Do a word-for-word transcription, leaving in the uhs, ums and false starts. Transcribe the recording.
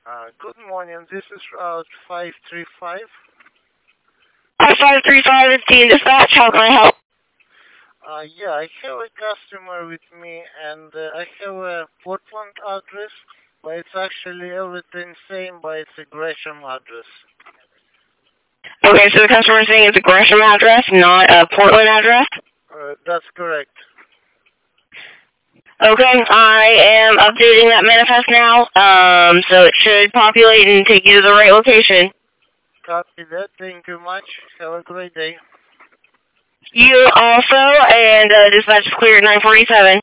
Uh, good morning. This is Route five three five. five three five is Team Dispatch. How can I help? Uh, yeah, I have a customer with me, and uh, I have a Portland address, but it's actually everything same, but it's a Gresham address. Okay, so the customer is saying it's a Gresham address, not a Portland address? Uh, that's correct. Okay, I am updating that manifest now, um, so it should populate and take you to the right location. Copy that. Thank you much. Have a great day. You also, and uh, dispatch is clear at nine forty-seven.